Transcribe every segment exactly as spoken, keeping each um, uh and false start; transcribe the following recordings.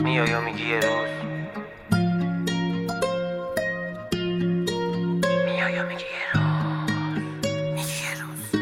میای و میگی یه روز میای و میگی یه روز میگی یه روز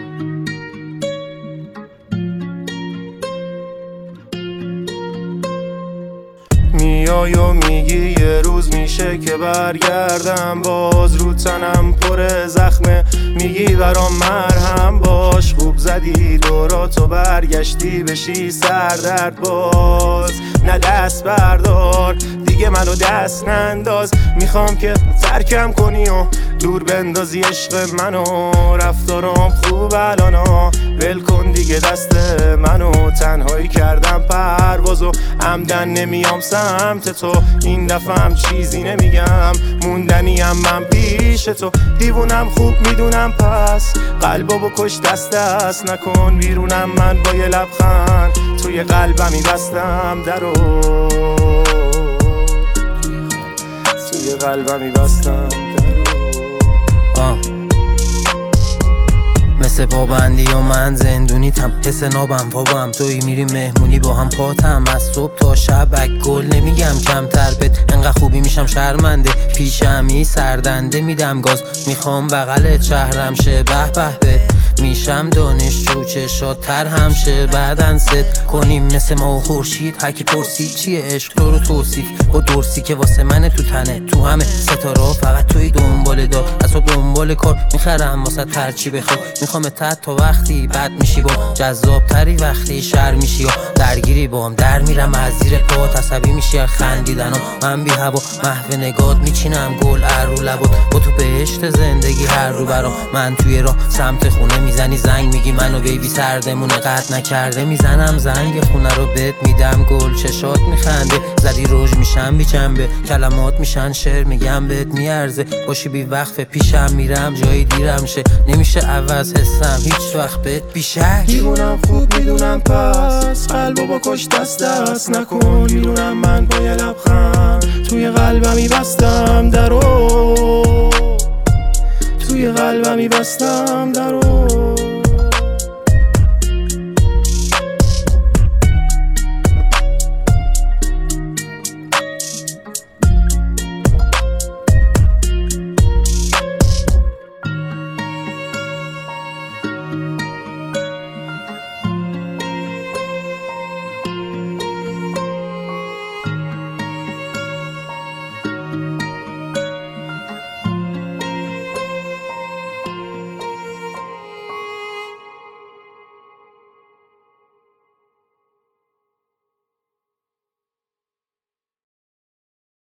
میای و میگی یه روز میشه که برگردم، باز رو تنم پر زخمه، میگی برام مرهم باش، خوب زدی دوراتو برگشتی بشی سردرد باز. نه دست بردار دیگه منو دست ننداز، میخوام که ترکم کنی و دور بندازی عشق منو، رفتارم خوب الانا ول کن دیگه دست منو، تنهایی کردم پروازو عمدن نمیام سمت تو، این دفعه هم چیزی نمیگم موندنیم من پیش تو، دیوونم خوب میدونم پس قلبو بکش دست دست نکن بیرونم، من با یه لبخند توی قلبمی بستم درو، توی قلبمی بستم درو. مثل پابندی و من زندونیتم، حس نابم پابم توی میری مهمونی با هم پاتم، از صبح تا شب گل نمیگم کمتر بت، انقدر خوبی میشم شرمنده پیشمی سردنده میدم گاز، میخوام بغلت شهرم شه به به بت، میشم دانشجو چشات تر همشه بعدن ست کنیم مثل ما و خورشید، هرکی پرسی چیه عشق تو رو توصیف با درسی که واسه منه تو تنه تو همه ستاره فقط توی دنبال دار، از صبح دنبال کار میخرم واسه هرچی بخوای، میخوام تحت تا وقتی بد میشی با جذاب تری وقتی شر میشی یا درگیری با هم در میرم از زیر پات، عصبی میشی خندیدنم من بی هوا محو نگات میچینم گل ارو لبات، با تو بهشت زندگی هر رو برام، من توی راه سمت خونه میزنی زنگ میگی منو بیبی سردمونه قطع نکرده، میزنم زنگ خونه رو بهت میدم گل چشات میخنده زدی روش میشم بی جنبه، کلمات میشن شعر میگم بهت میارزه، باشی بی وقف پیشم میرم جایی دیرم شه نمیشه عوض حسم هیچ وقت بهت بیشک، دیوونم خوب میدونم پس قلبو بکش دست دست نکن بیرونم، من با یه لبخند توی قلبمی بستم درو، توی قلبمی بستم درو.